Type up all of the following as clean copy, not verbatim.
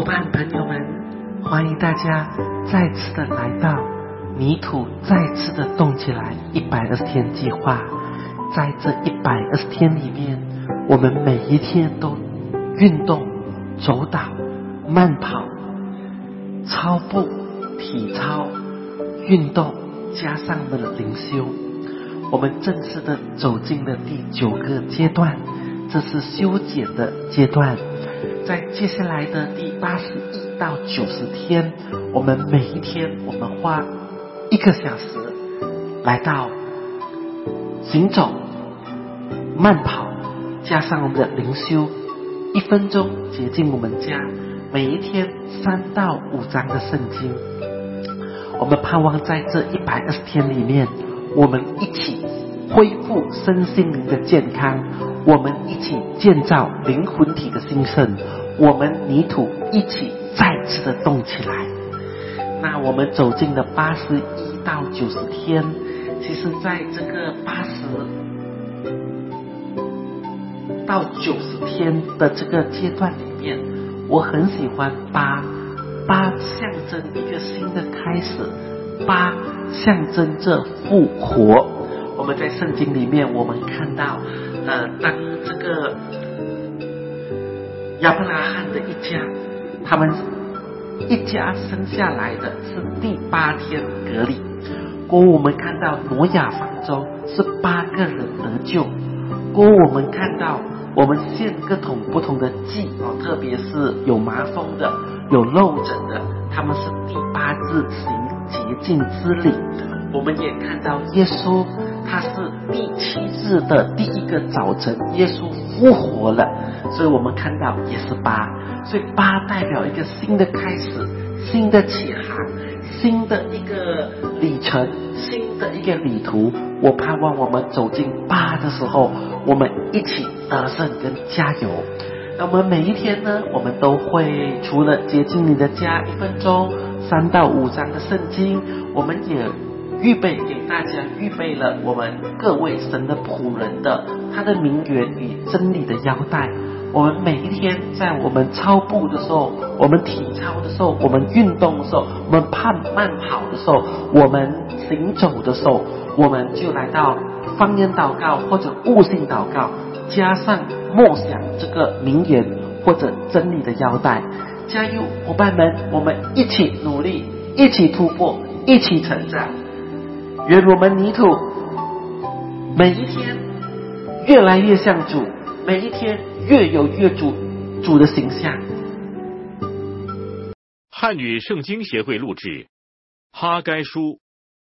伙伴朋友们，欢迎大家再次的来到泥土再次的动起来120天计划。在这120天里面，我们每一天都运动、走岛、慢跑、操步、体操、运动，加上我们的灵修，我们正式的走进了第9个阶段，这是修剪的阶段。在接下来的第81到90天，我们每一天我们花1个小时来到行走、慢跑，加上我们的灵修，1分钟洁净我们家，每一天3到5章的圣经。我们盼望在这120天里面，我们一起恢复身心灵的健康，我们一起建造灵魂体的兴盛，我们泥土一起再次的动起来。那我们走进了81到90天，其实在这个80到90天的这个阶段里面，我很喜欢8象征一个新的开始，8象征着复活。我们在圣经里面我们看到当这个亚伯拉罕的一家，他们一家生下来的是第8天隔离。过后我们看到挪亚方舟是8个人得救。过后我们看到我们献各种不同的祭，特别是有麻风的、有漏诊的，他们是第8日行洁净之礼。我们也看到耶稣，他是第7日的第1个早晨，耶稣复活了，所以我们看到也是8，所以8代表一个新的开始，新的起航，新的一个里程，新的一个旅途。我盼望我们走进8的时候，我们一起得胜跟加油。那我们每一天呢，我们都会除了洁净你的家1分钟3到5章的圣经，我们也预备给大家预备了我们各位神的仆人的他的名言与真理的腰带。我们每一天在我们操步的时候，我们体操的时候，我们运动的时候，我们慢跑的时候，我们行走的时候，我们就来到方言祷告或者悟性祷告，加上默想这个名言或者真理的腰带。加油伙伴们，我们一起努力，一起突破，一起成长。愿我们泥土每一天越来越像主，每一天越有越主的形象。 汉语圣经协会录制哈该书。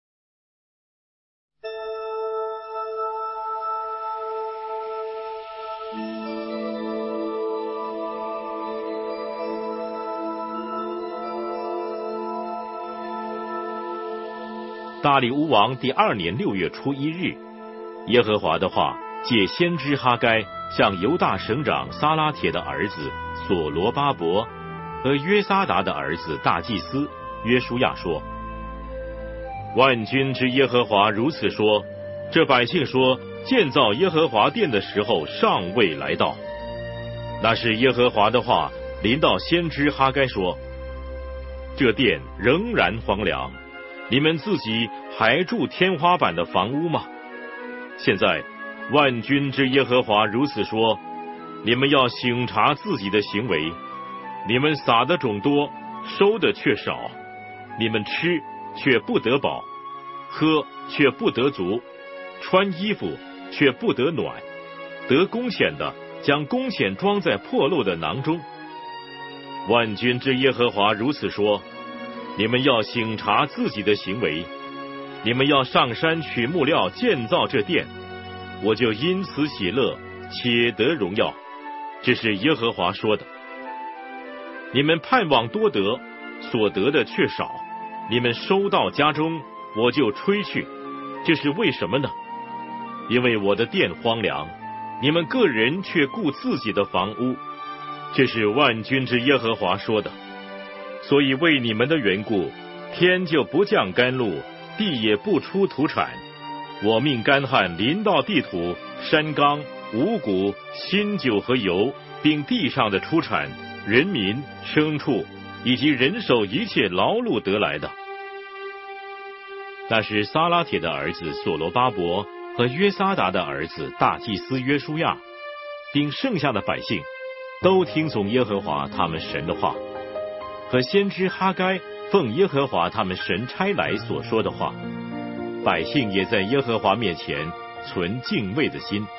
大利乌王第2年6月初1日，耶和华的话借先知哈该向犹大省长撒拉铁的儿子所罗巴伯和约撒达的儿子大祭司约书亚说：万军之耶和华如此说，这百姓说，建造耶和华殿的时候尚未来到。那是耶和华的话临到先知哈该说：这殿仍然荒凉，你们自己还住天花板的房屋吗？现在万军之耶和华如此说，你们要省察自己的行为，你们撒的种多，收的却少，你们吃却不得饱，喝却不得足，穿衣服却不得暖，得工钱的将工钱装在破漏的囊中。万军之耶和华如此说，你们要省察自己的行为，你们要上山取木料建造这殿，我就因此喜乐，且得荣耀。这是耶和华说的。你们盼望多得，所得的却少，你们收到家中，我就吹去。这是为什么呢？因为我的殿荒凉，你们个人却顾自己的房屋。这是万军之耶和华说的。所以为你们的缘故，天就不降甘露，地也不出土产。我命干旱临到地土、山冈、五谷、新酒和油，并地上的出产， 人民、牲畜以及人手一切劳碌得来的。那是撒拉铁的儿子所罗巴伯和约撒达的儿子大祭司约书亚，并剩下的百姓，都听从耶和华他们神的话，和先知哈该奉耶和华他们神差来所说的话。百姓也在耶和华面前存敬畏的心。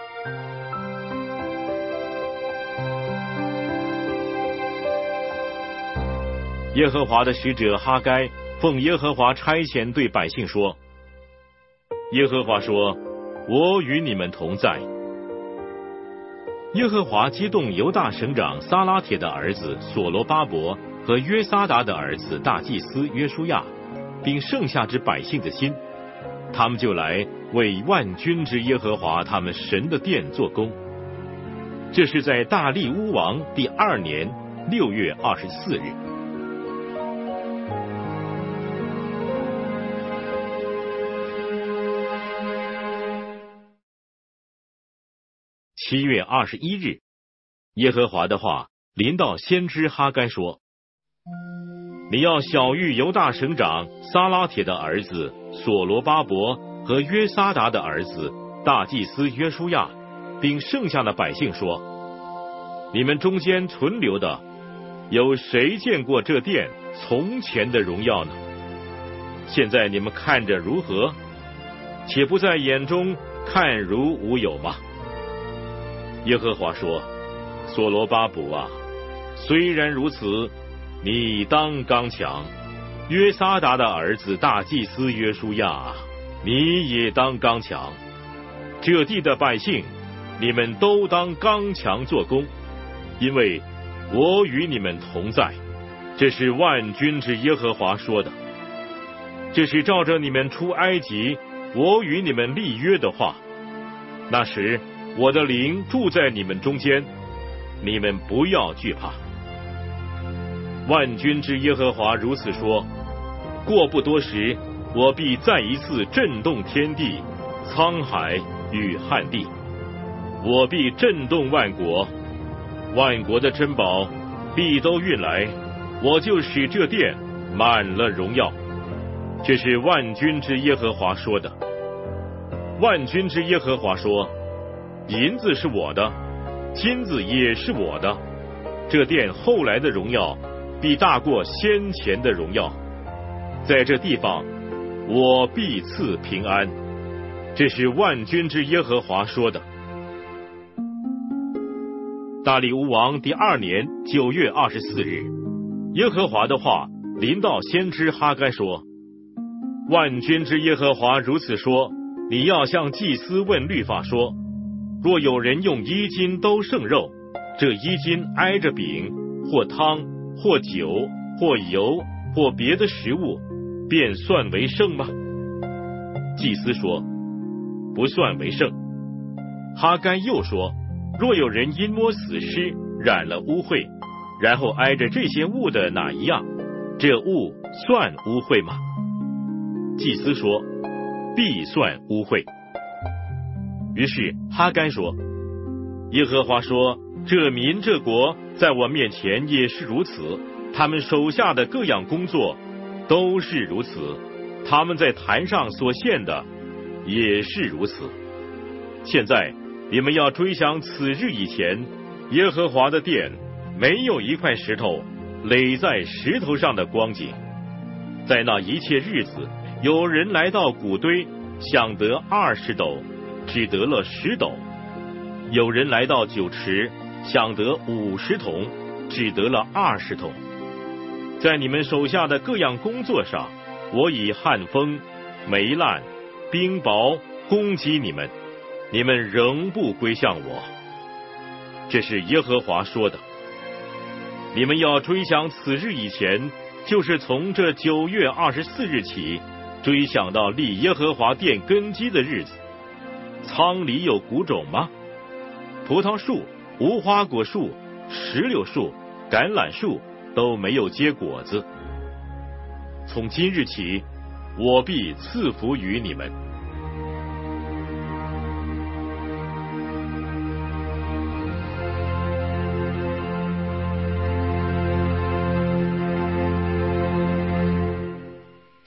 耶和华的使者哈该奉耶和华差遣对百姓说：耶和华说，我与你们同在。耶和华激动犹大省长撒拉铁的儿子所罗巴伯和约撒达的儿子大祭司约书亚，并剩下之百姓的心，他们就来为万军之耶和华他们神的殿做工。这是在大利乌王第2年6月24日。7月21日，耶和华的话临到先知哈该说：你要晓谕犹大省长撒拉铁的儿子所罗巴伯和约撒达的儿子大祭司约书亚，并剩下的百姓说：你们中间存留的，有谁见过这殿从前的荣耀呢？现在你们看着如何？且不在眼中看如无有吗？耶和华说：所罗巴伯啊，虽然如此，你当刚强；约撒达的儿子大祭司约书亚啊，你也当刚强。这地的百姓，你们都当刚强做工，因为我与你们同在。这是万军之耶和华说的。这是照着你们出埃及，我与你们立约的话。那时我的灵住在你们中间，你们不要惧怕。万军之耶和华如此说：过不多时，我必再一次震动天地、沧海与旱地，我必震动万国，万国的珍宝必都运来，我就使这殿满了荣耀。这是万军之耶和华说的。万军之耶和华说：银子是我的，金子也是我的，这殿后来的荣耀必大过先前的荣耀。在这地方，我必赐平安。这是万军之耶和华说的。大利乌王第2年9月24日，耶和华的话临到先知哈该说：万军之耶和华如此说，你要向祭司问律法说：若有人用衣襟兜剩肉，这衣襟挨着饼或汤或酒或油或别的食物，便算为圣吗？祭司说：不算为圣。哈该又说：若有人因摸死尸染了污秽，然后挨着这些物的哪一样，这物算污秽吗？祭司说：必算污秽。于是哈该说：耶和华说，这民这国在我面前也是如此，他们手下的各样工作都是如此，他们在坛上所献的也是如此。现在你们要追想此日以前，耶和华的殿没有一块石头垒在石头上的光景。在那一切日子，有人来到谷堆，想得20斗，只得了10斗；有人来到酒池，想得50桶，只得了20桶。在你们手下的各样工作上，我以旱风、霉烂、冰雹攻击你们，你们仍不归向我。这是耶和华说的。你们要追想此日以前，就是从这9月24日起，追想到立耶和华殿根基的日子。仓里有谷种吗？葡萄树、无花果树、石榴树、橄榄树都没有结果子。从今日起，我必赐福于你们。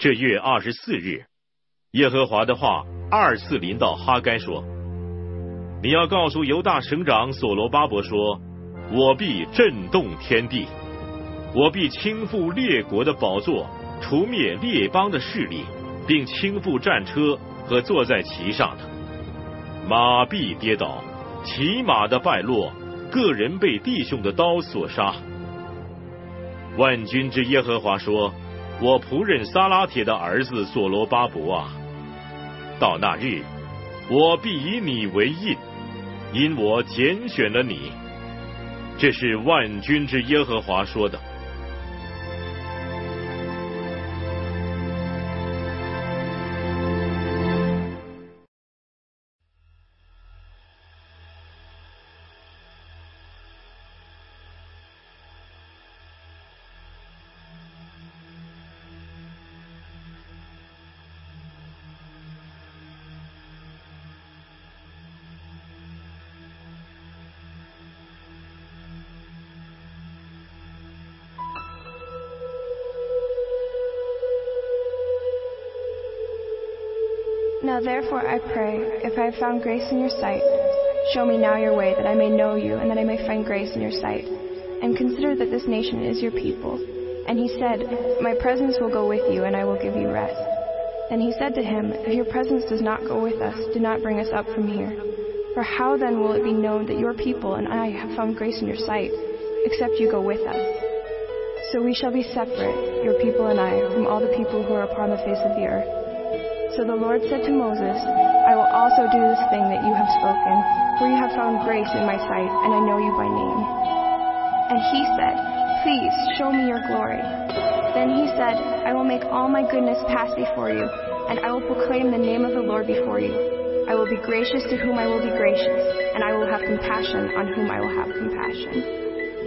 这月24日，耶和华的话二次临到哈该说：你要告诉犹大省长所罗巴伯说，我必震动天地，我必倾覆列国的宝座，除灭列邦的势力，并倾覆战车和坐在其上的，马必跌倒，骑马的败落，个人被弟兄的刀所杀。万军之耶和华说：我仆人撒拉铁的儿子所罗巴伯啊，到那日，我必以你为印，因我拣选了你。这是万军之耶和华说的。 Now therefore I pray, if I have found grace in your sight, show me now your way, that I may know you, and that I may find grace in your sight. And consider that this nation is your people. And he said, my presence will go with you, and I will give you rest. Then he said to him, if your presence does not go with us, do not bring us up from here. For how then will it be known that your people and I have found grace in your sight, except you go with us? So we shall be separate, your people and I, from all the people who are upon the face of the earth. So the Lord said to Moses, I will also do this thing that you have spoken, for you have found grace in my sight, and I know you by name. And he said, please show me your glory. Then he said, I will make all my goodness pass before you, and I will proclaim the name of the Lord before you. I will be gracious to whom I will be gracious, and I will have compassion on whom I will have compassion.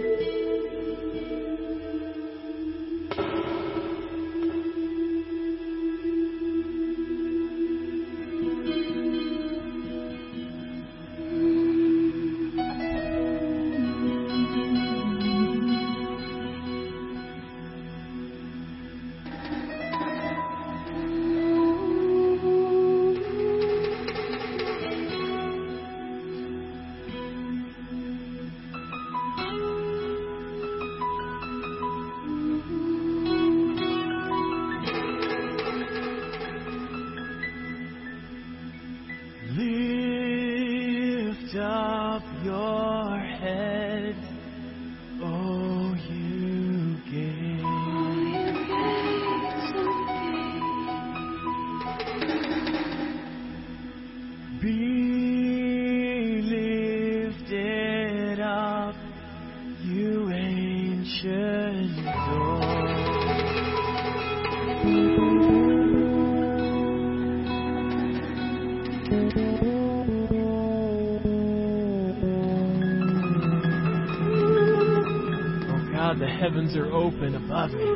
The heavens are open above me.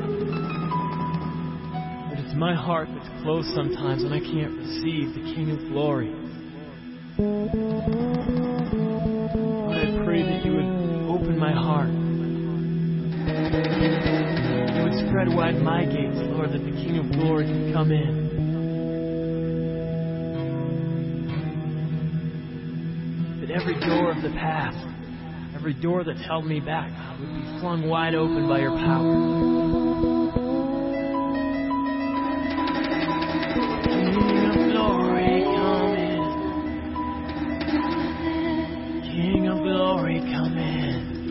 But it's my heart that's closed sometimes and I can't receive the King of Glory. Lord, I pray that you would open my heart. You would spread wide my gates, Lord, that the King of Glory can come in. That every door of the past, every door that's held me back, would be flung wide open by your power. King of glory, come in. King of glory, come in.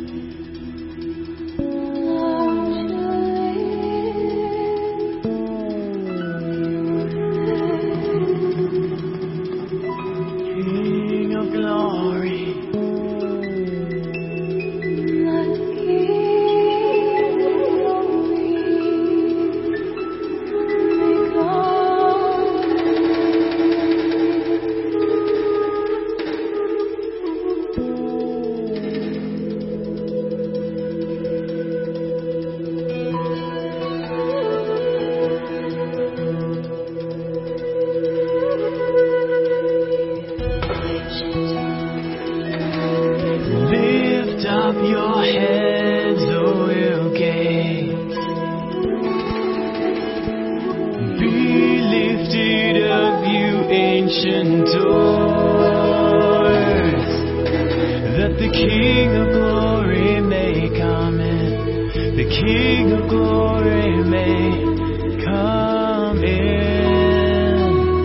King of glory. King of glory. ancient doors, that the King of glory may come in, the King of glory may come in.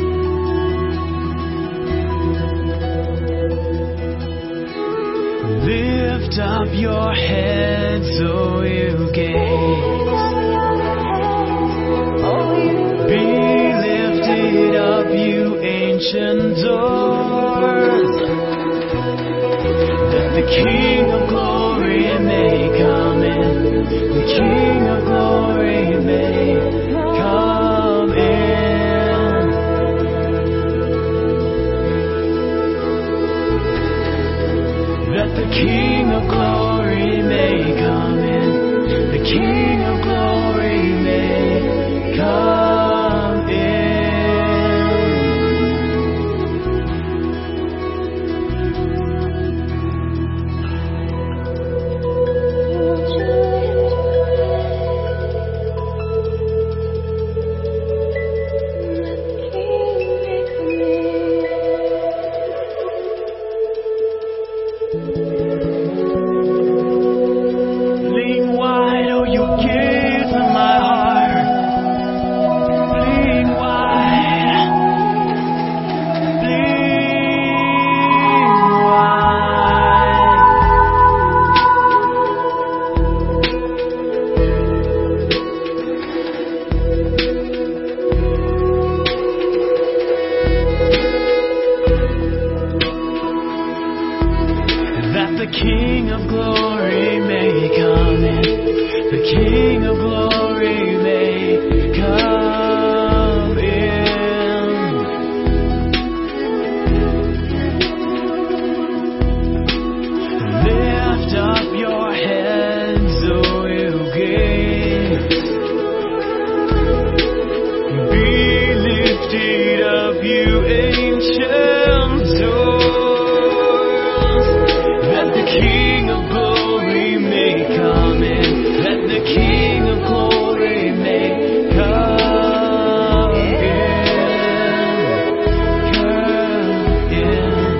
Lift up your heads, O you gates. Be lifted up, you ancient doors, that the King of glory may come in, the King of glory may come in. That the King of glory may come in, the King of glory may come in. Fling wide, oh you gates of my heart. Fling wide. Fling wide. That the King of glory may come in, the King of glory may come in. Lift up your heads, O you gates. Be lifted up, you ancient doors, that the King of glory may come in, that the King of glory may come in,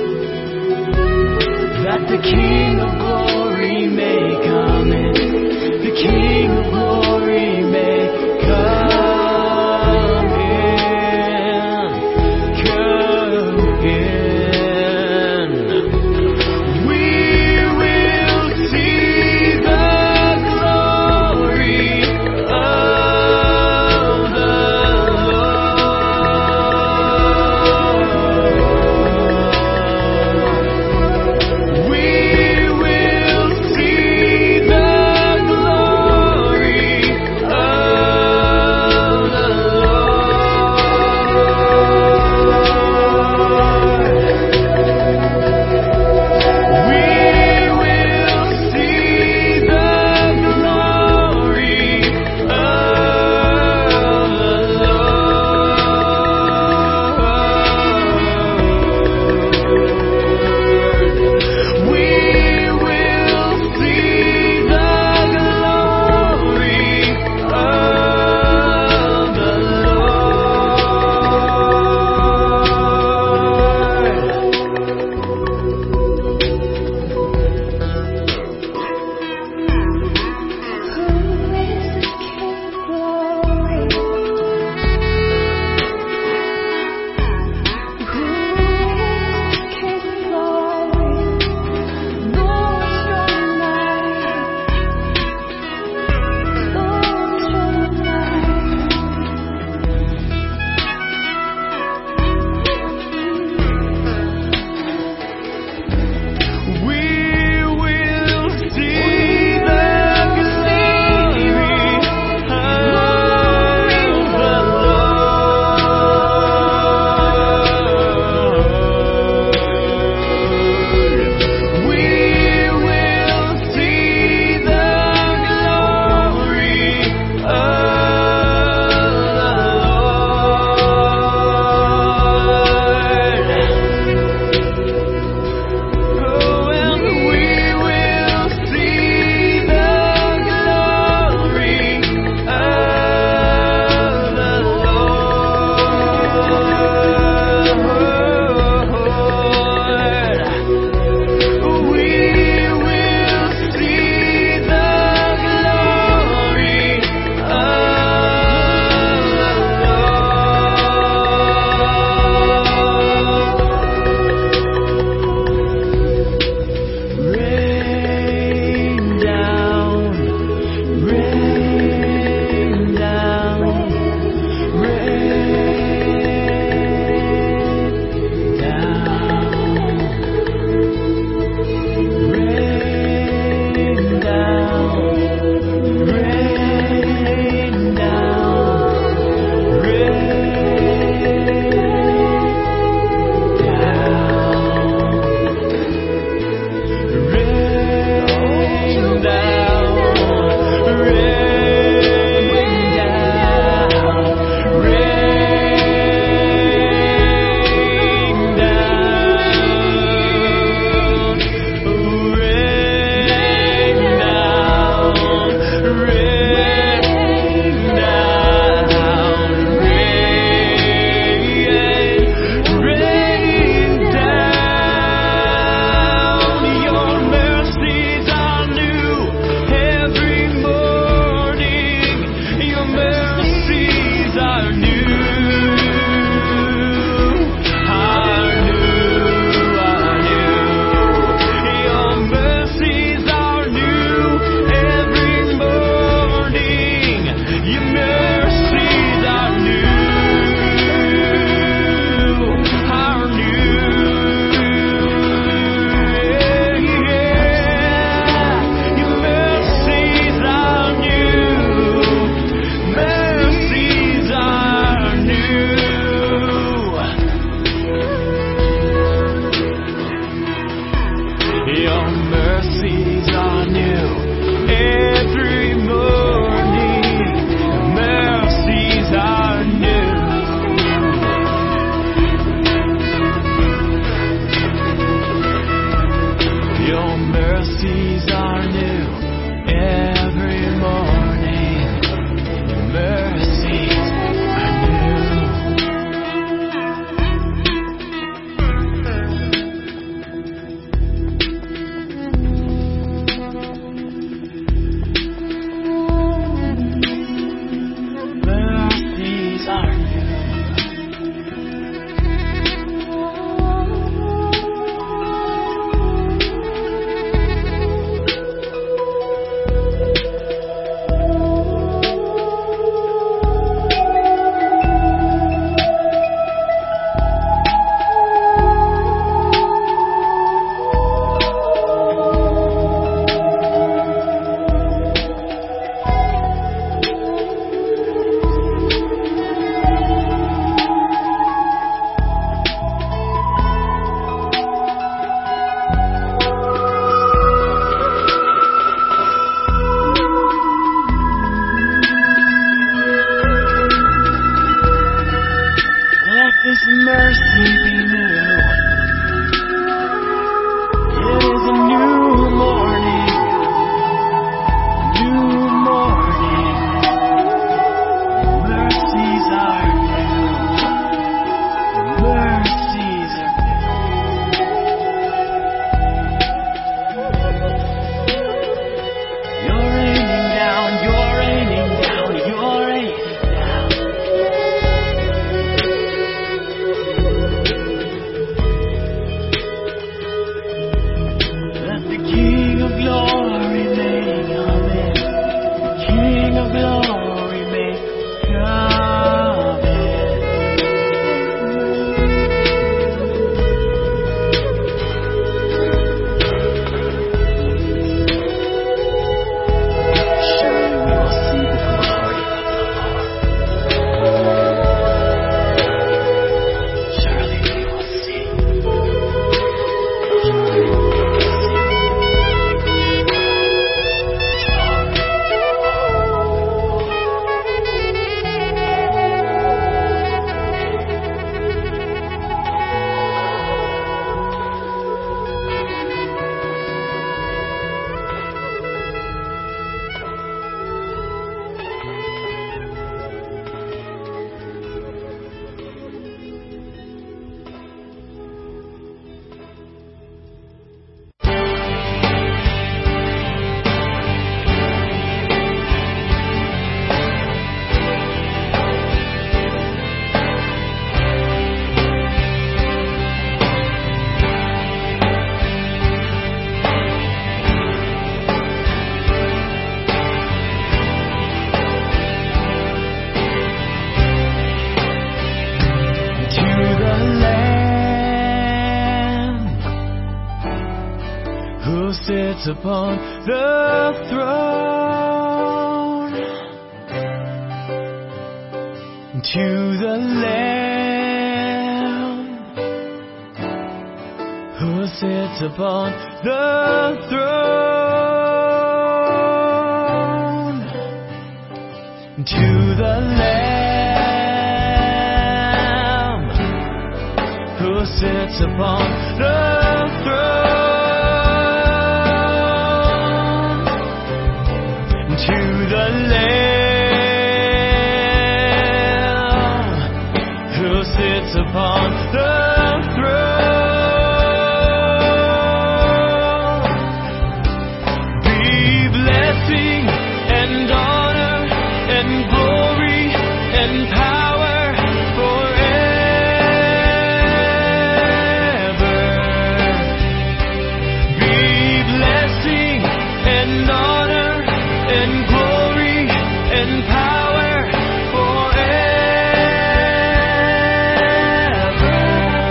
that the King of glory may come in, the King of glory may come in. We will see the glory of the Lord. We be new. It is a new morning. New morning. Mercies are new. Mercies are new. You're raining down, you're raining down, you're raining down. Let the King of Glory may come in. The King of Glory may come in. Surely we will see the glory of the Lord. Surely we will see. Surely we will to the Lamb who sits upon the throne. To the Lamb who sits upon the throne. To the Lamb who sits upon the throne. To the Lamb who sits upon the throne. Be blessing and honor and glory and power forever. Be blessing and honor and glory and power forever.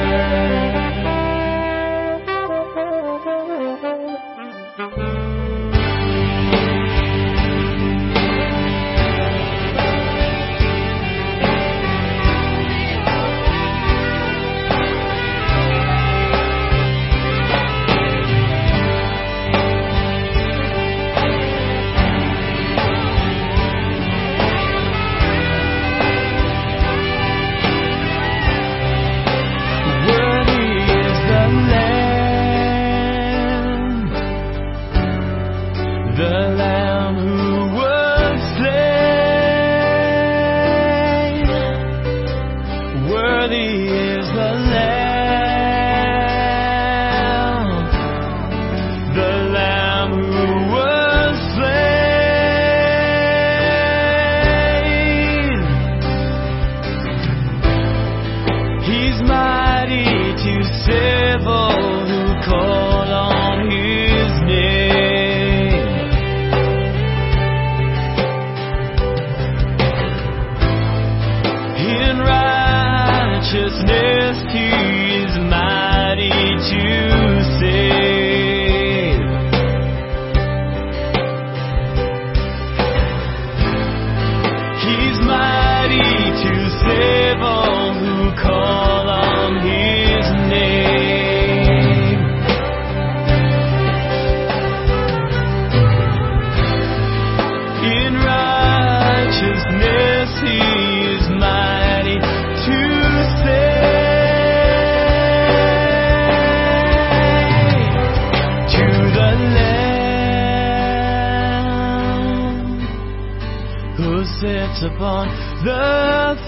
sits upon the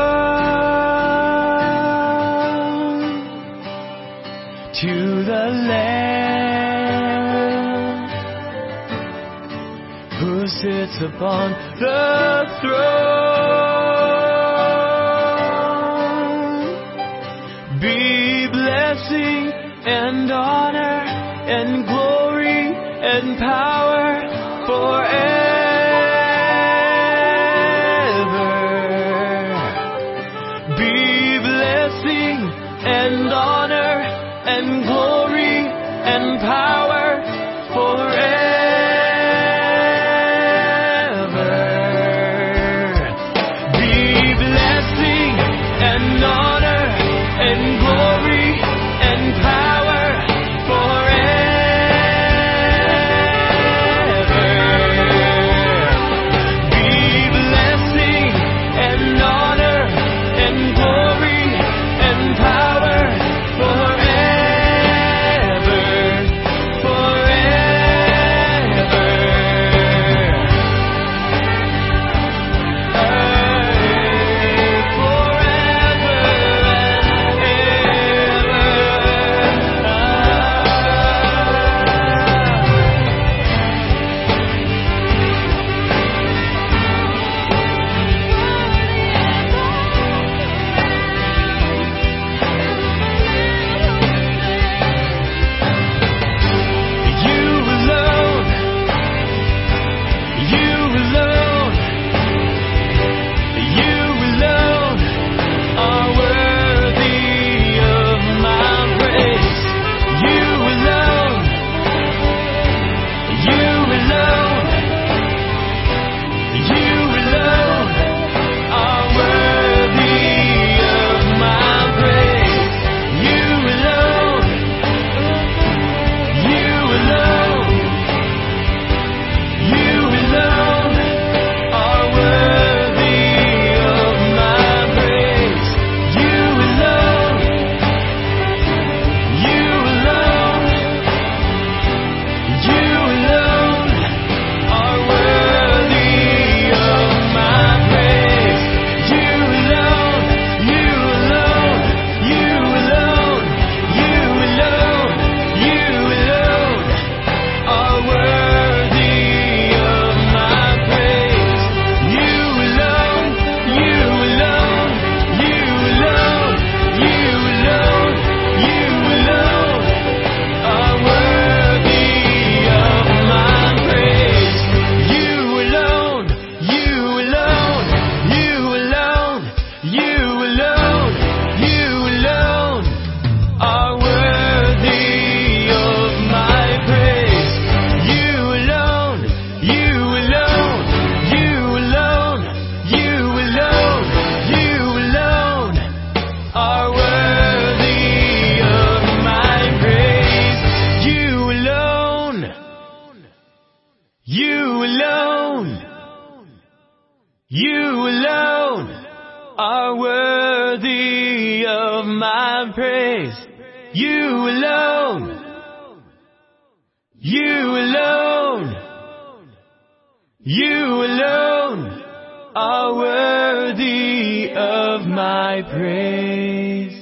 throne. To the Lamb who sits upon the throne be blessing and honor and glory and power forever. Be blessing and honor and glory and power forever. Be blessing and honor and glory and power forever. Be blessing and honor and glory and power forever. Are worthy of my praise. You alone. You alone. You alone are worthy of my praise.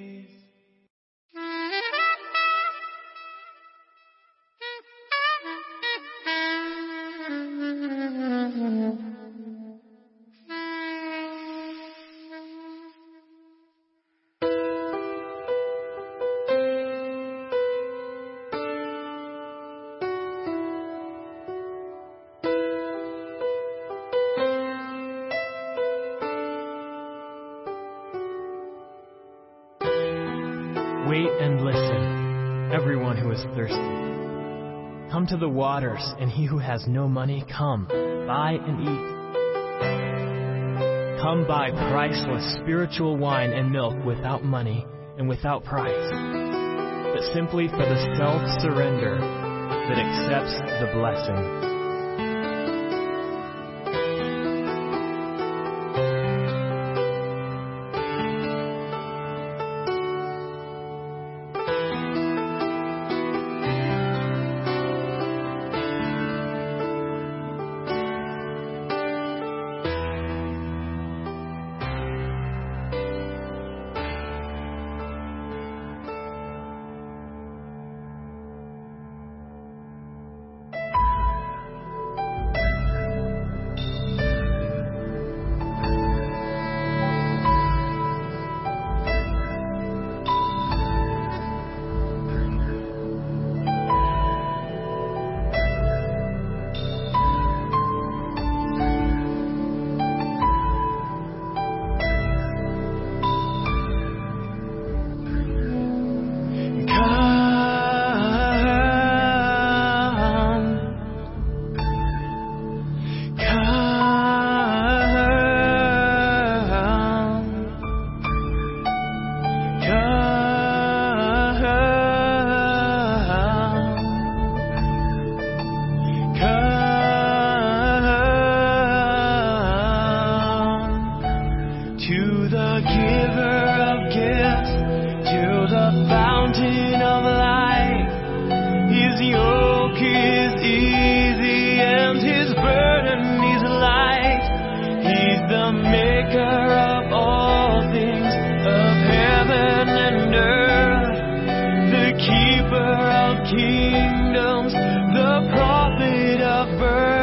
Wait and listen, everyone who is thirsty. Come to the waters, and he who has no money, come, buy and eat. Come buy priceless spiritual wine and milk without money and without price, but simply for the self-surrender that accepts the blessing. fountain of life. His yoke is easy and his burden is light. He's the maker of all things, of heaven and earth, the keeper of kingdoms, the prophet of birth.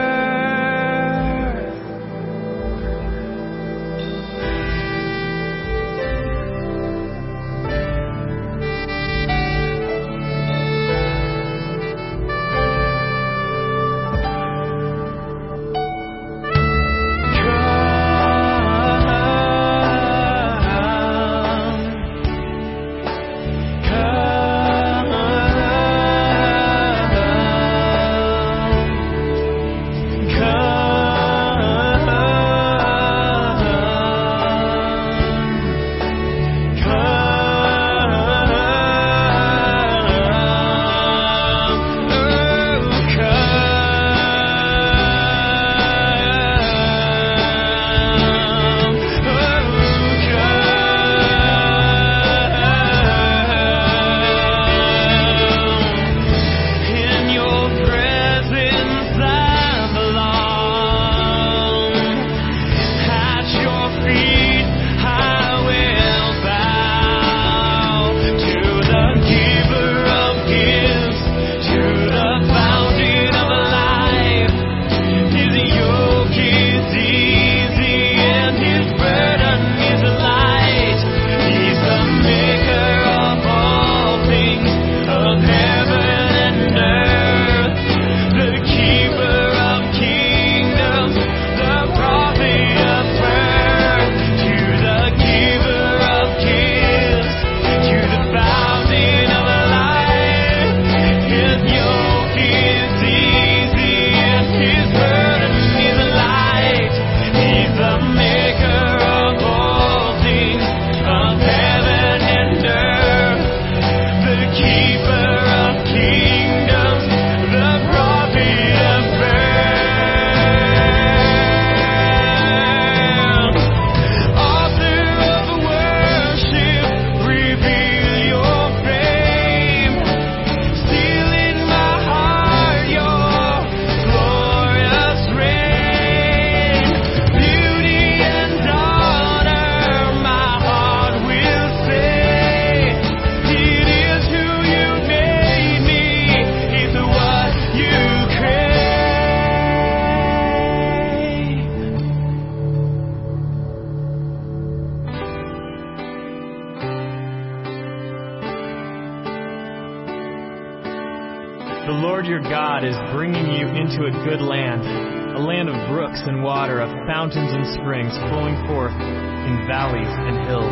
The Lord your God is bringing you into a good land, a land of brooks and water, of fountains and springs flowing forth in valleys and hills.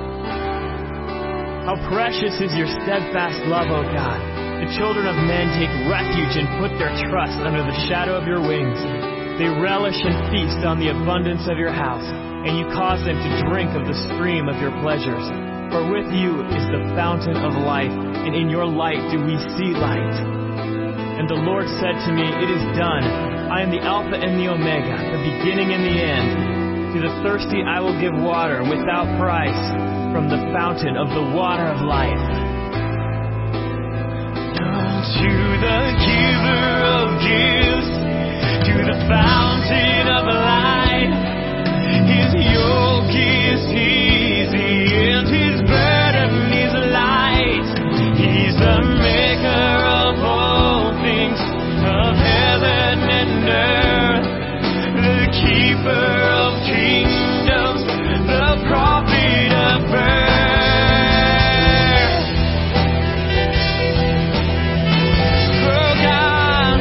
How precious is your steadfast love, O God! The children of men take refuge and put their trust under the shadow of your wings. They relish and feast on the abundance of your house, and you cause them to drink of the stream of your pleasures. For with you is the fountain of life, and in your light do we see light. And the Lord said to me, "It is done. I am the Alpha and the Omega, the beginning and the end. To the thirsty I will give water without price from the fountain of the water of life." To the giver of gifts, to the fountain of life, his yoke is easy and his burden is light. He's the maker of all things, of heaven and earth, the keeper of kingdoms, the prophet of birth. Oh God,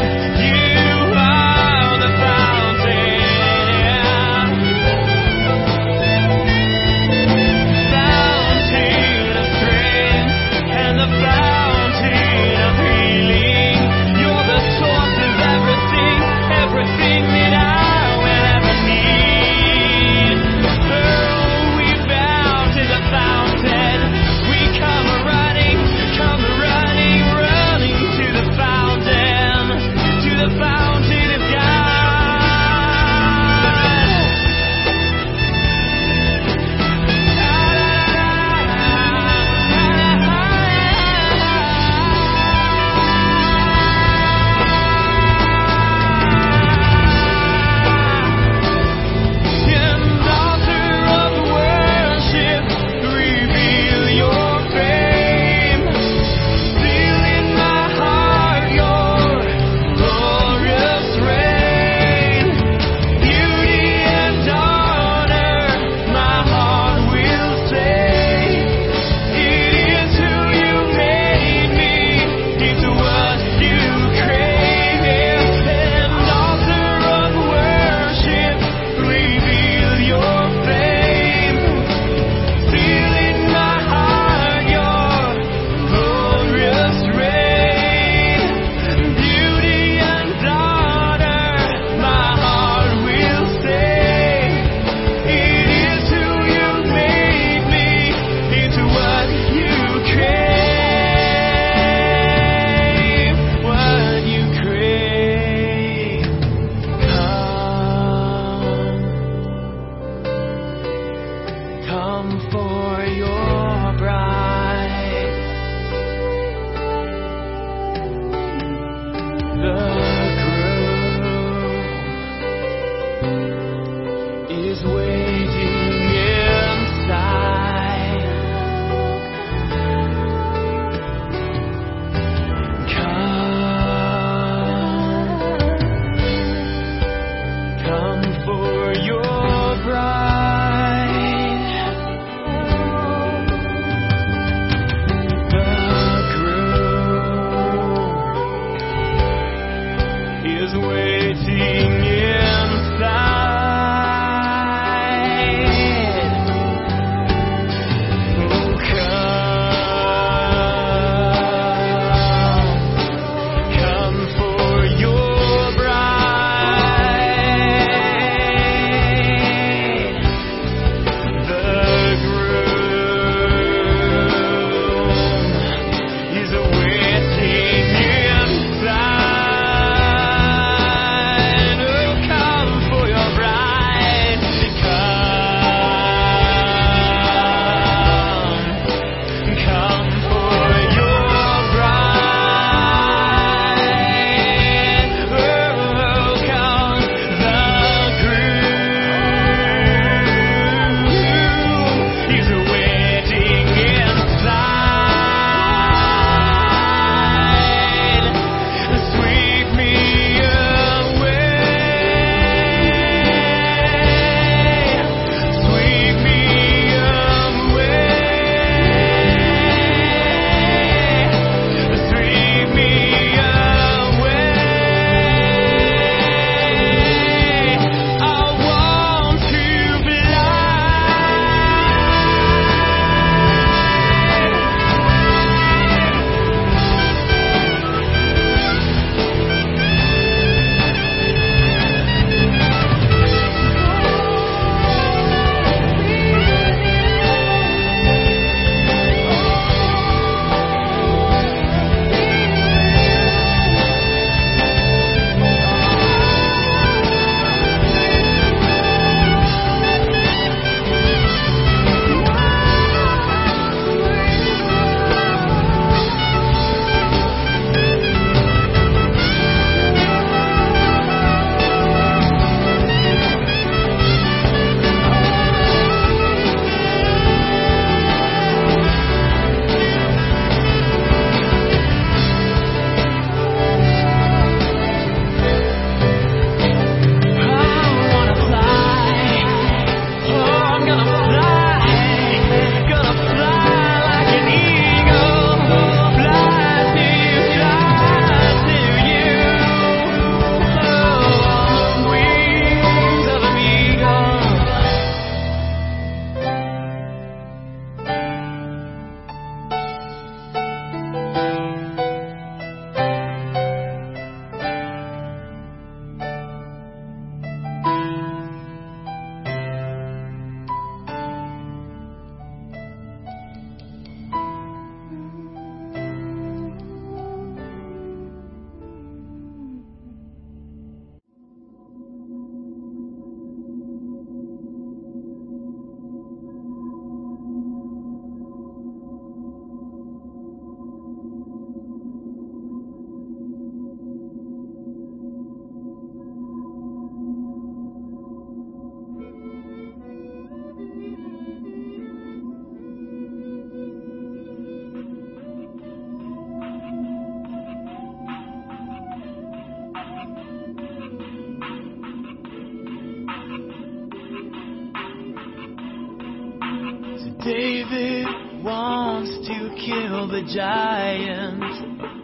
kill the giants.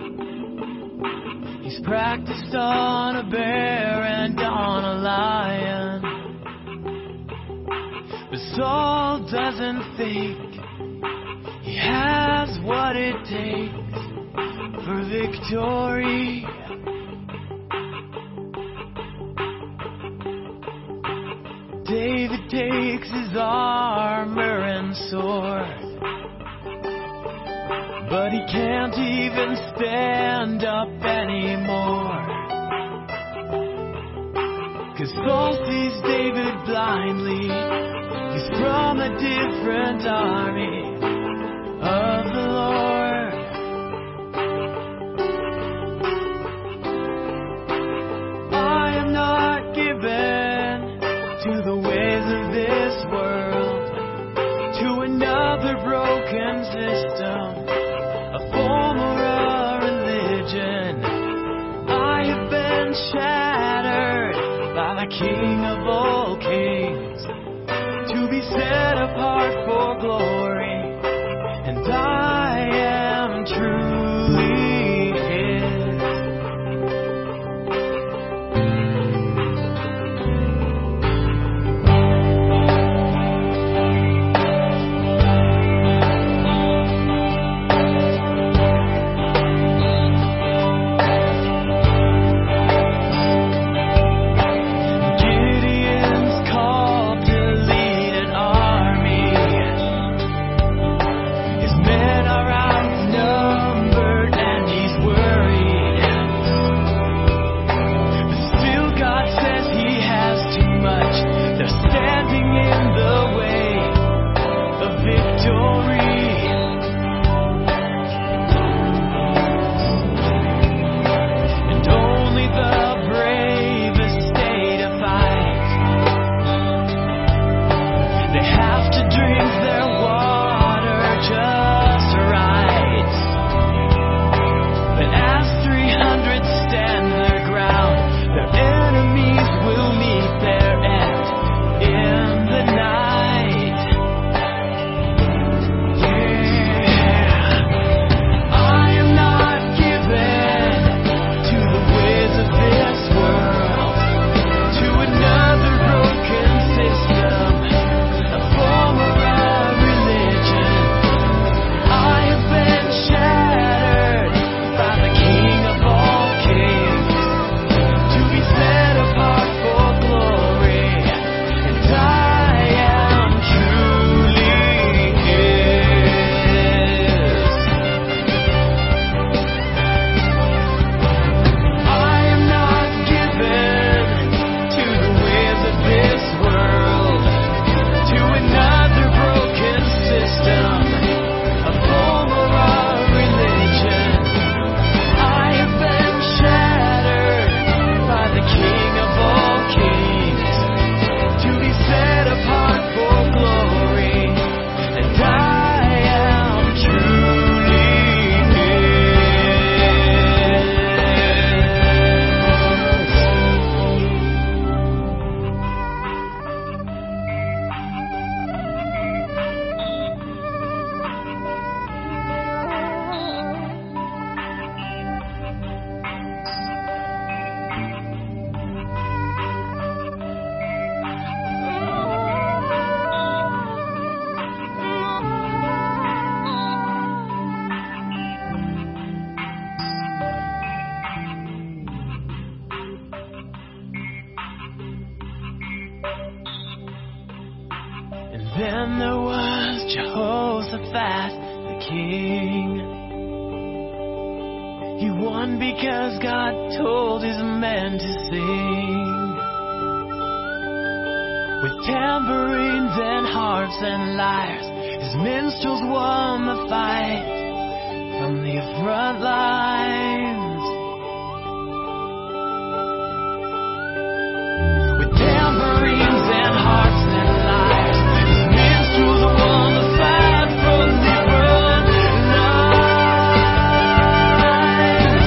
He's practiced on a bear and on a lion. But Saul doesn't think he has what it takes for victory. David takes his armor and sword, but he can't even stand up anymore. 'Cause Saul sees David blindly. He's from a different army of the Lord. I am not given to the ways of this world, to another broken system, a form or a religion. I have been shattered by the King of all kings, to be set apart for glory, and I am truly His. Then there was Jehoshaphat, the king. He won because God told his men to sing. With tambourines and harps and lyres, his minstrels won the fight from the front lines. With tambourines and harps and lyres, his minstrels won the fight from the front lines.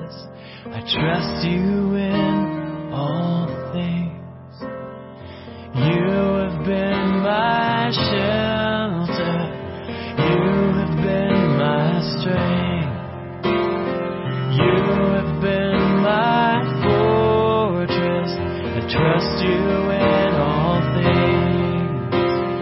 fortress. I trust you in all things. You have been my shelter. You have been my strength. You have been my fortress. I trust you in all things.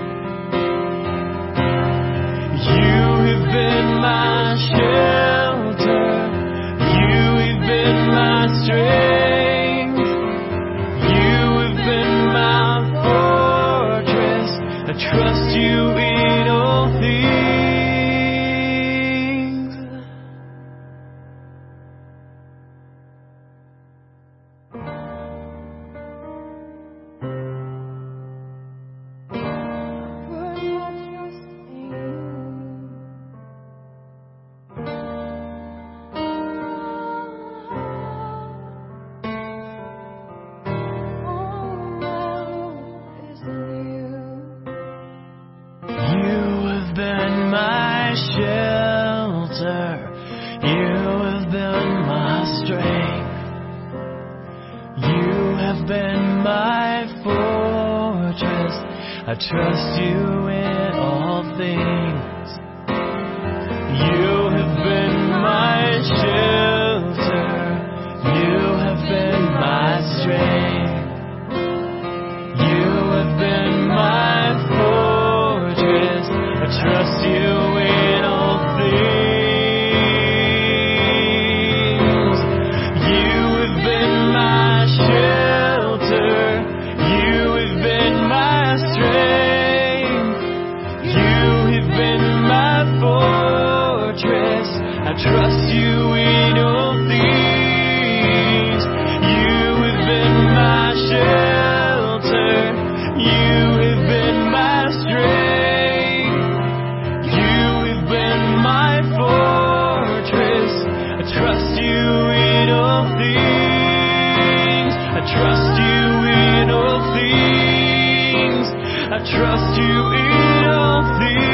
You have been my shelter. You have been my strength. You have been my fortress. I trust you in all things. I trust you in all things. You have been my shelter. You have been my strength. You have been my fortress. I trust you in all things. You have been my shelter. You have been my strength. I trust you in all things. You have been my shelter. You have been my strength. You have been my fortress. I trust you in all things. I trust you in all things. I trust you in all things.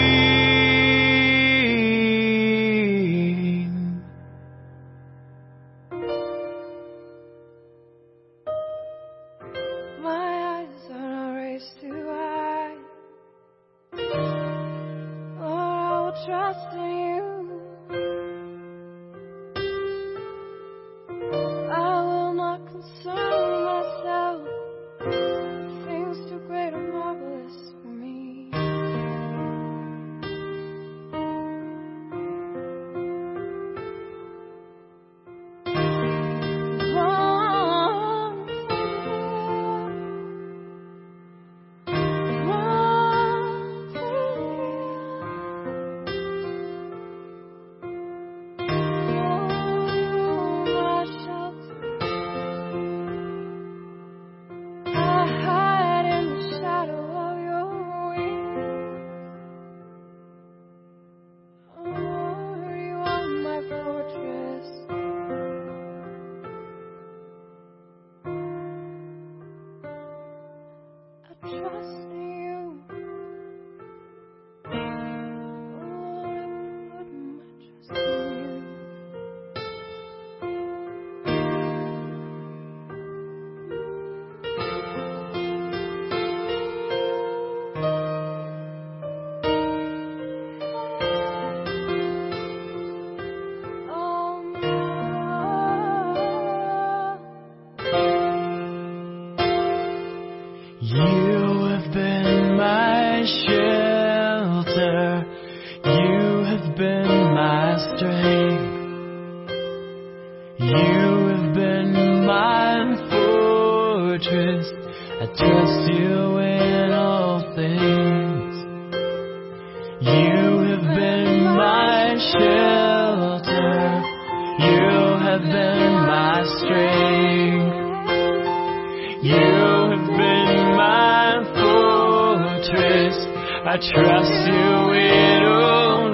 I trust you in all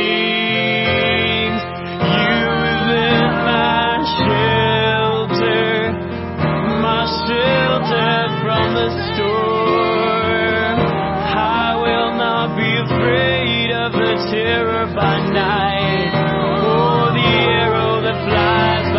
things. You have been my shelter from the storm. I will not be afraid of the terror by night, or the arrow that flies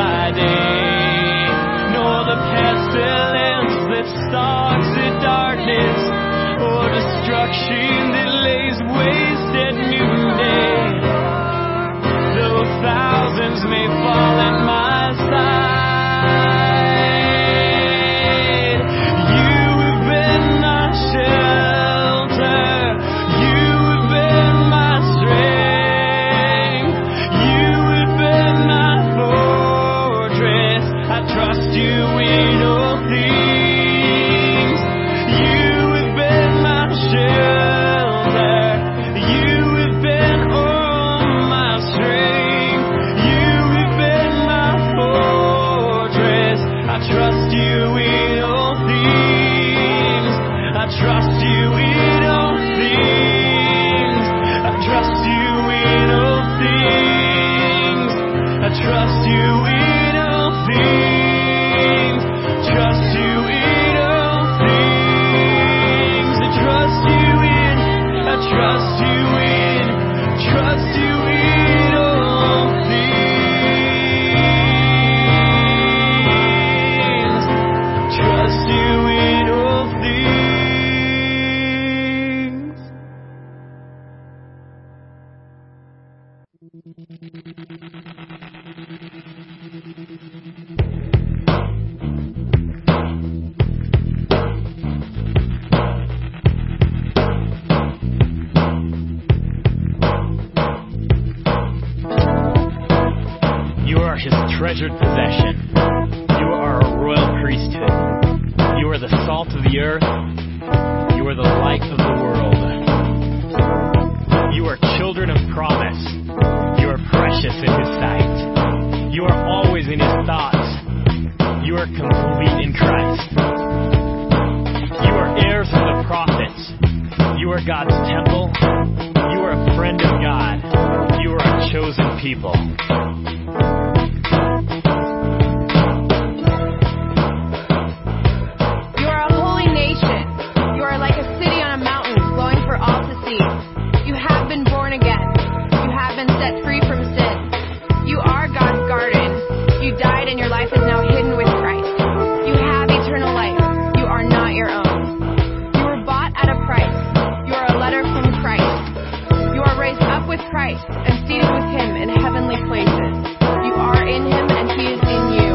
trust you in all things. Trust you in all things. I trust you in. I trust you in. Trust you in all things. Trust you in all things. You are his treasured possession. You are a royal priesthood. You are the salt of the earth. You are the light of the world. You are children of promise. You are precious in his sight. You are always in his thoughts. You are complete in Christ. You are heirs of the prophets. You are God's temple. You are a friend of God. You are a chosen people. You are a holy nation. You are like a city on a mountain, glowing for all to see. You have been born again. You have been set free from sin. You are God's garden. You died and your life is now hidden with Christ. You have eternal life. You are not your own. You were bought at a price. You are a letter from Christ. You are raised up with Christ and seated with him in heavenly places. You are in him and he is in you.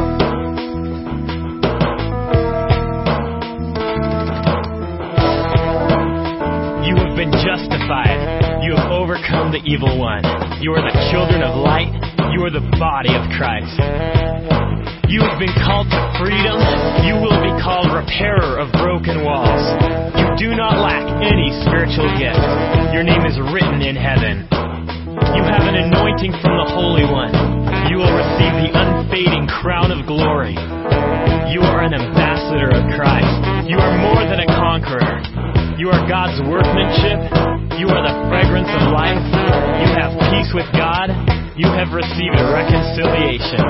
You have been justified. You have overcome the evil one. You are the children of light. You are the body of Christ. You have been called to freedom. You will be called repairer of broken walls. You do not lack any spiritual gift. Your name is written in heaven. You have an anointing from the Holy One. You will receive the unfading crown of glory. You are an ambassador of Christ. You are more than a conqueror. You are God's workmanship. You are the fragrance of life. You have peace with God. You have received reconciliation.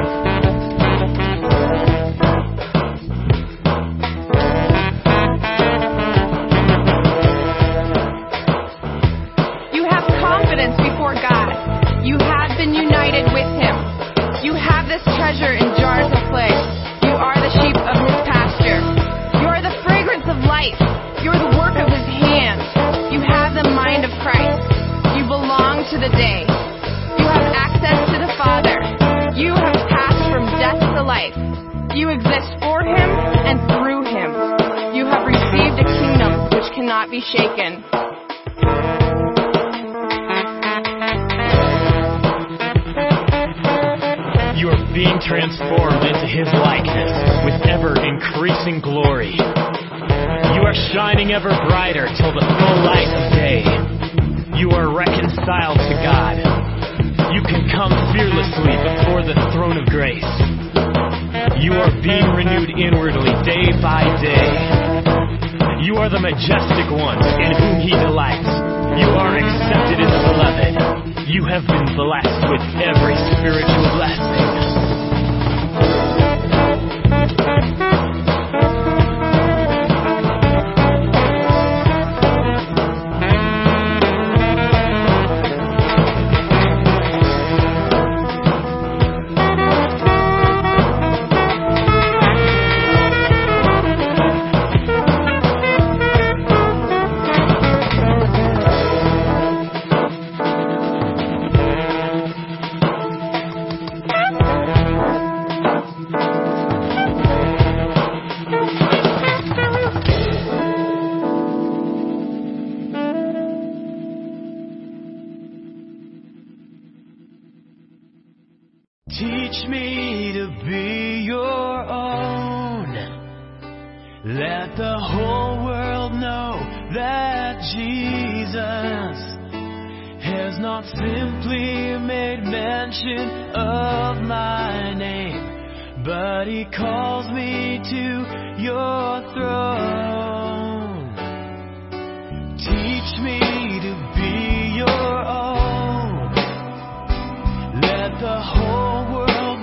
You have confidence before God. You have been united with him. You have this treasure in jars of clay. You are the sheep of his pasture. You are the fragrance of life. You are the work of his hands. You have the mind of Christ. You belong to the day. You have access to the Father. You have passed from death to life. You exist for him and through him. You have received a kingdom which cannot be shaken. You are being transformed into his likeness with ever-increasing glory. You are shining ever brighter till the full light of day. You are reconciled to God. You can come fearlessly before the throne of grace. You are being renewed inwardly day by day. You are the majestic ones in whom he delights. You are accepted in the beloved. You have been blessed with every spiritual blessing. Teach me to be your own. Let the whole world know that Jesus has not simply made mention of my name, but he calls me to your throne. Teach me to be your own. Let the whole world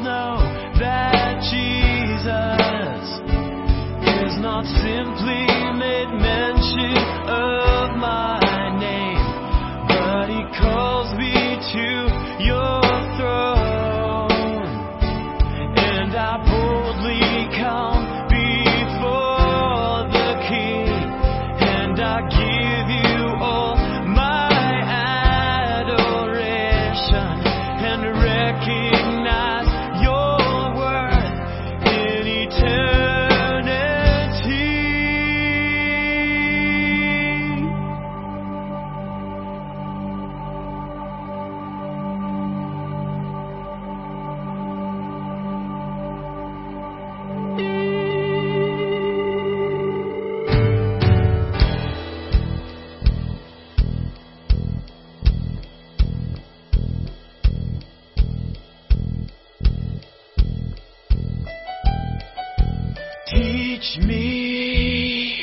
Teach me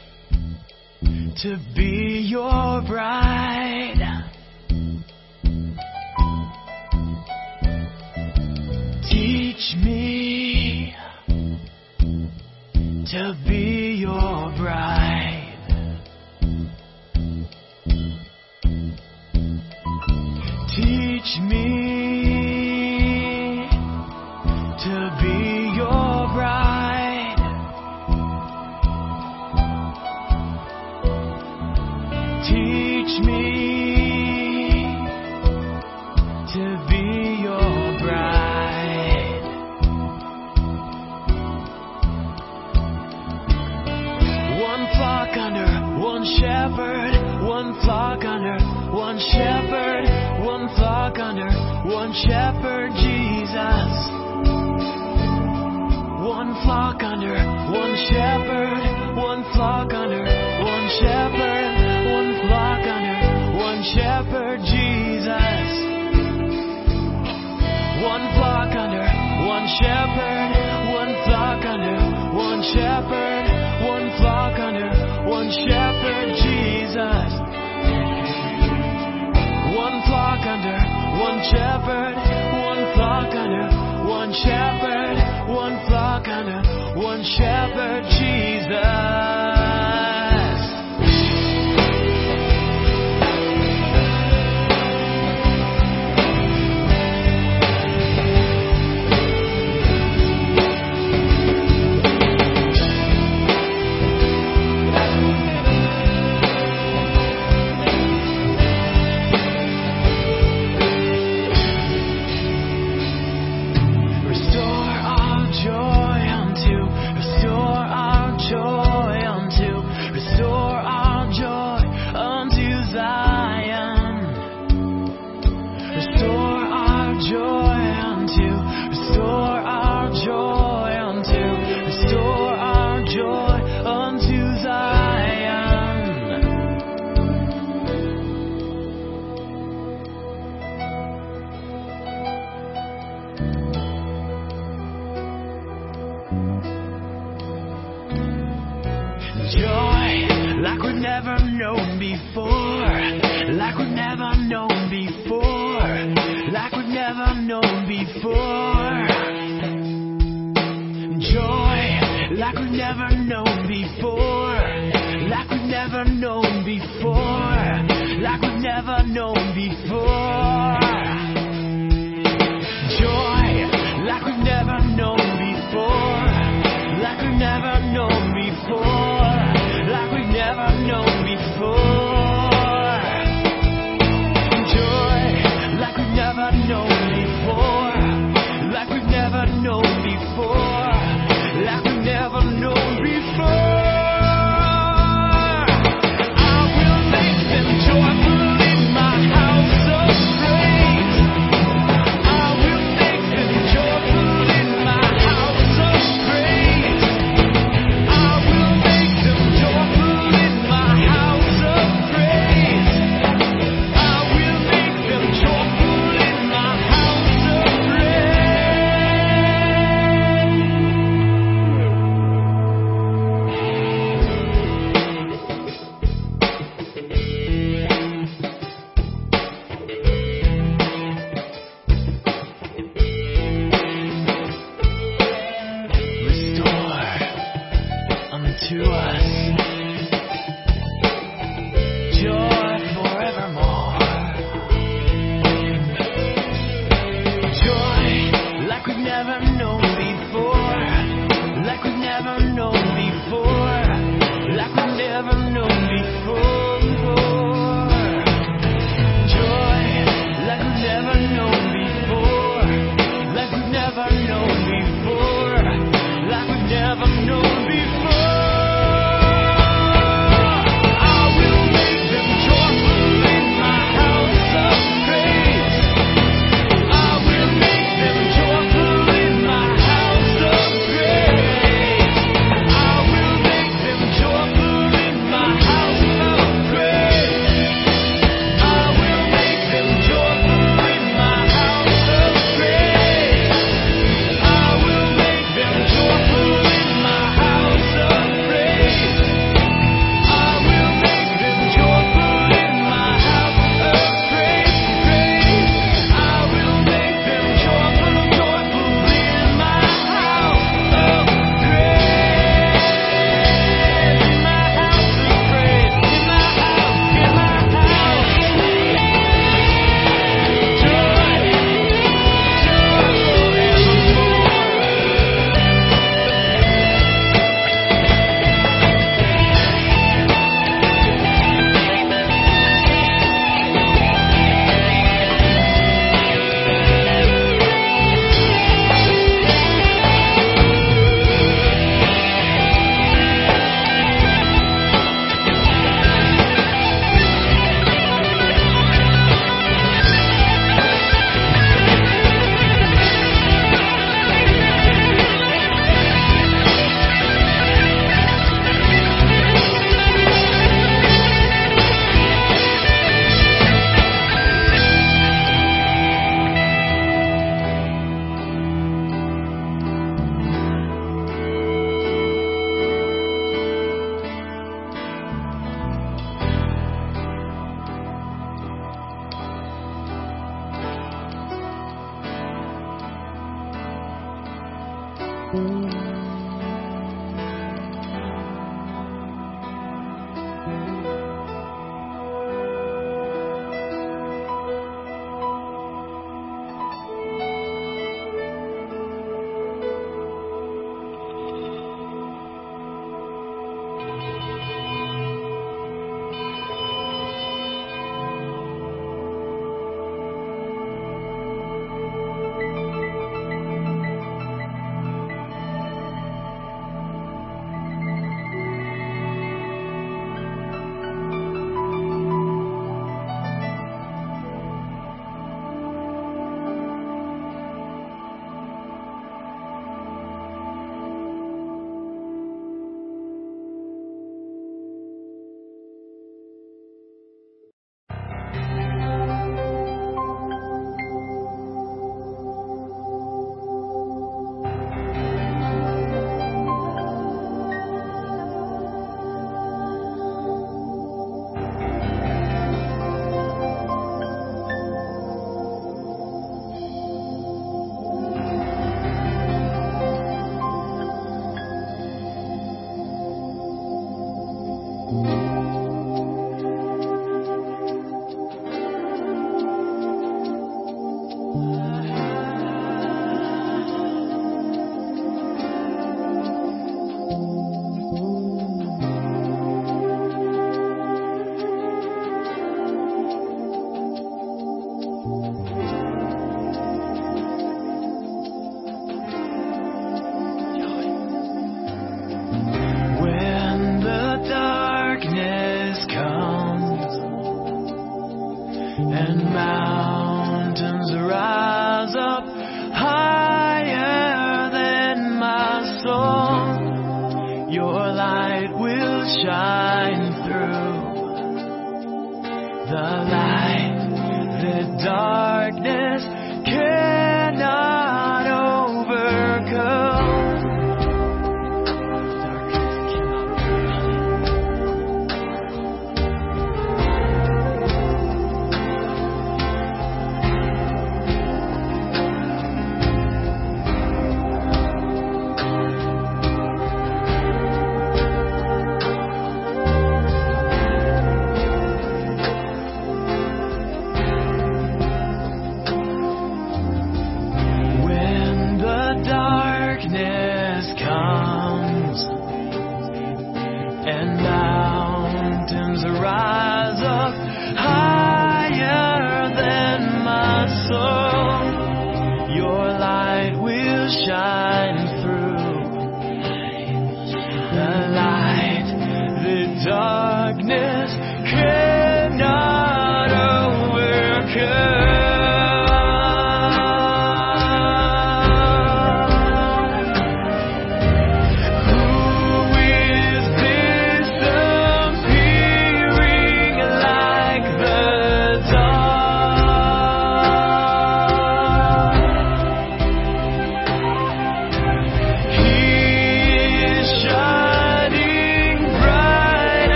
to be your bride. Teach me to be your bride. Teach me to be your bride. Teach me to be your bride. One flock under one shepherd, one flock under one shepherd, one flock under one shepherd, Jesus. One flock under one shepherd, one flock under one shepherd, one flock under one shepherd, Jesus. One flock under one shepherd, one flock under one shepherd, one flock under one shepherd, Jesus. One flock under one shepherd, one flock under one shepherd, one flock under one shepherd, Jesus. Joy like we've never known before, like we've never known before, like we've never known before. Joy like we've never known before, like we've never known before, like we've never known before. Joy like we've never known before, like we've never known before, like we've never known before. Joy like we've never known before, like we've never known before, like we've never known before. I will make them joyful in my house of praise. I will make them joyful in my house of praise. I will make them joyful in my house of praise. I will make them joyful in my house of Restore unto us joy forevermore. Joy like we've never known before, like we've never known before, like we've never known before. Joy like we've never known before, like we've never known before, like we've never known before. I will make them joyful in my house of praise. I will make them joyful in my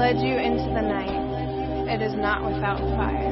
led you into the night. It is not without fire.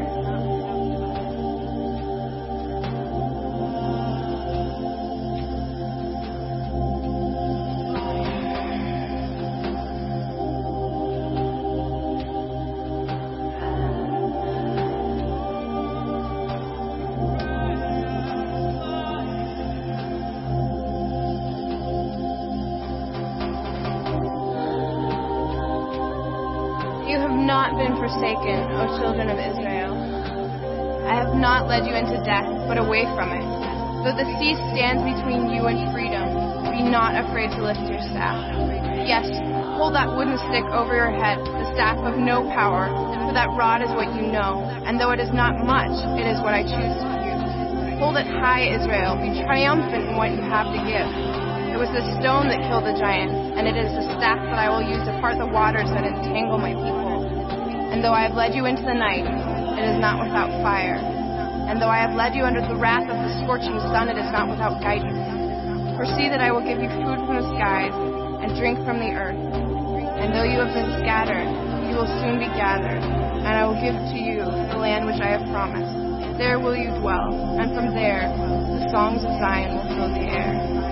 You have not been forsaken, O children of Israel. I have not led you into death, but away from it. Though the sea stands between you and freedom, be not afraid to lift your staff. Yes, hold that wooden stick over your head, the staff of no power, for that rod is what you know, and though it is not much, it is what I choose to use. Hold it high, Israel, be triumphant in what you have to give. It was the stone that killed the giant, and it is the staff that I will use to part the waters that entangle my people. And though I have led you into the night, it is not without fire. And though I have led you under the wrath of the scorching sun, it is not without guidance. For see that I will give you food from the skies and drink from the earth. And though you have been scattered, you will soon be gathered. And I will give to you the land which I have promised. There will you dwell, and from there the songs of Zion will fill the air.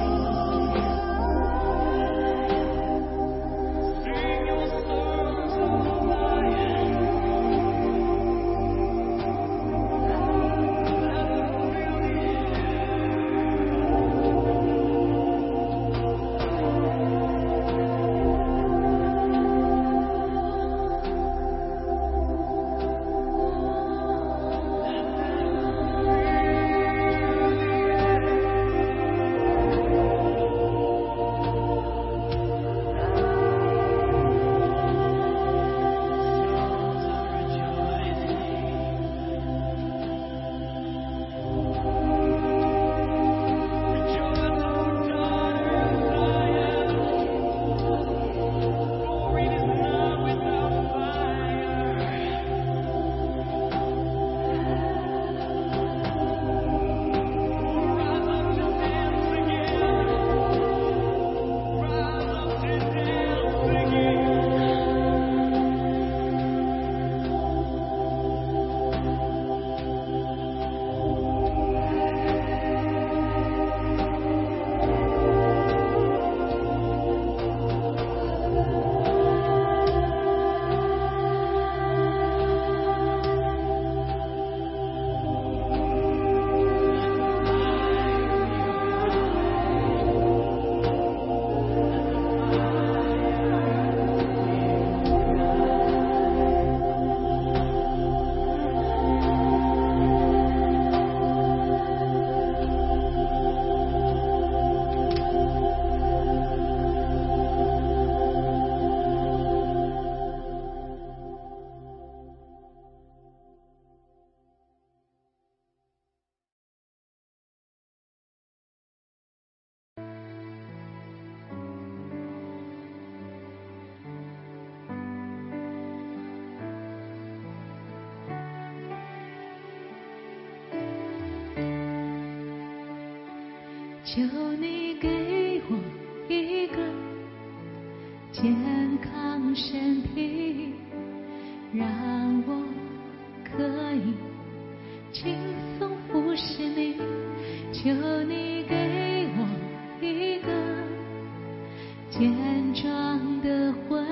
求你给我一个健康身体，让我可以轻松服侍你。求你给我一个健壮的魂，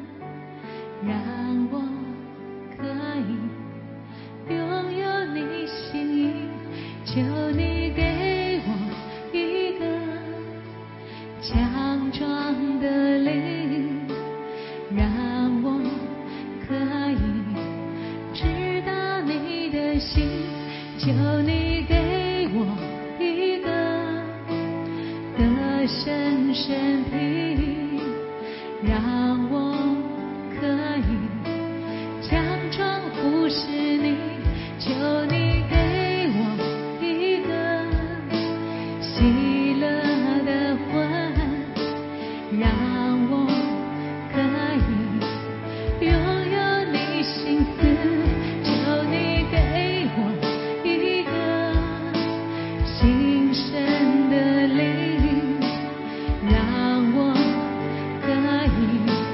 让我可以拥有你心意。求你给我一个强壮的灵，让我可以知道你的心。求你给我一个得胜身体，让我可以强壮服侍你。求你给我一个喜乐的魂，让我可以拥有你心思。求你给我一个新生的灵，让我可以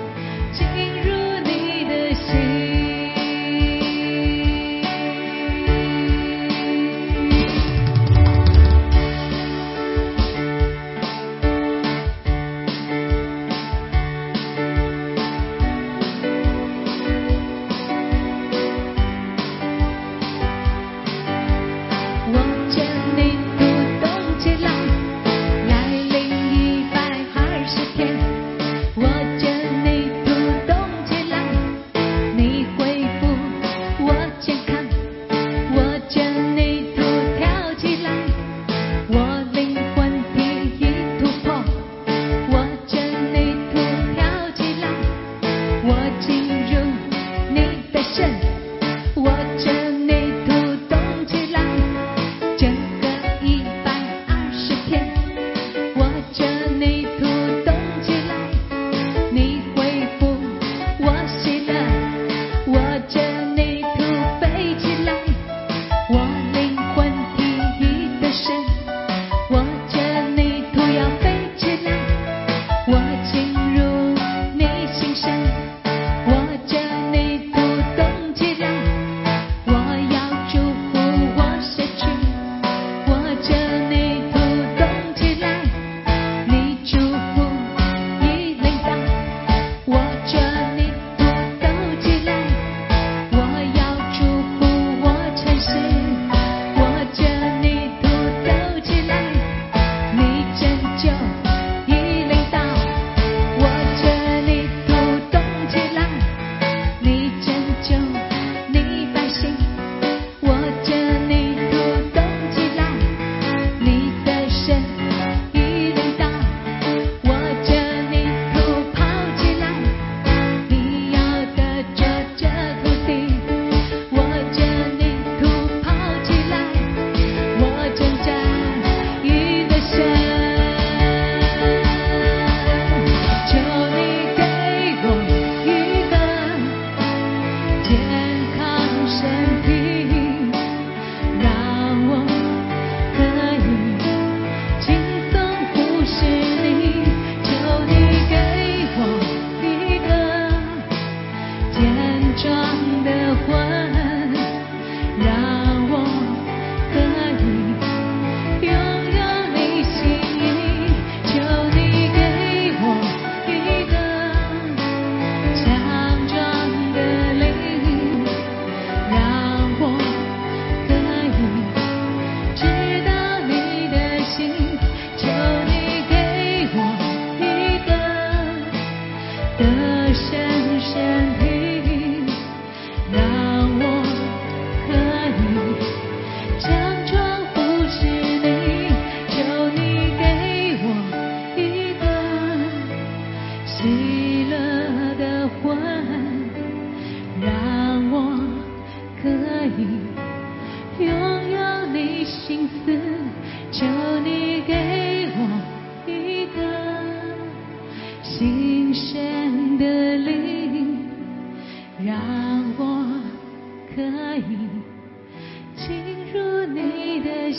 心思，求你给我一个新鲜的灵，让我可以进入你的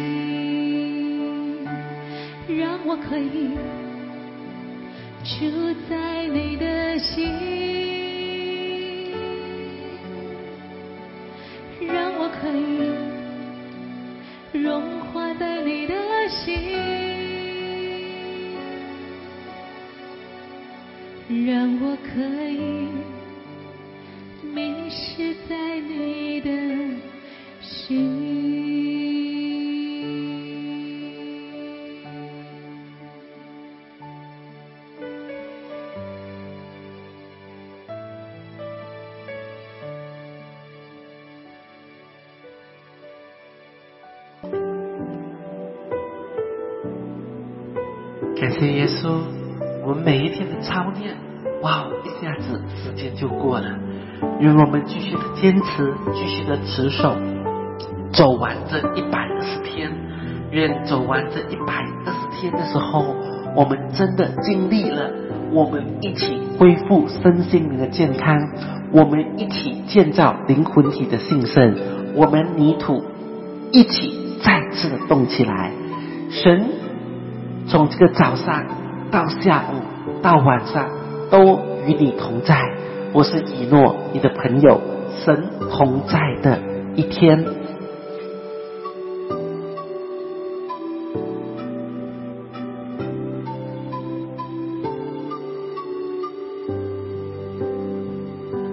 心，让我可以住在你的心，让我可以融化在你的心，让我可以迷失在你的心。 感谢耶稣，我们每一天的操练，哇，一下子时间就过了。愿我们继续的坚持，继续的持守，走完这120天。愿走完这120天的时候，我们真的经历了，我们一起恢复身心灵的健康，我们一起建造灵魂体的兴盛，我们泥土一起再次的动起来。神从这个早上到下午到晚上都与你同在。我是以诺，你的朋友，神同在的一天。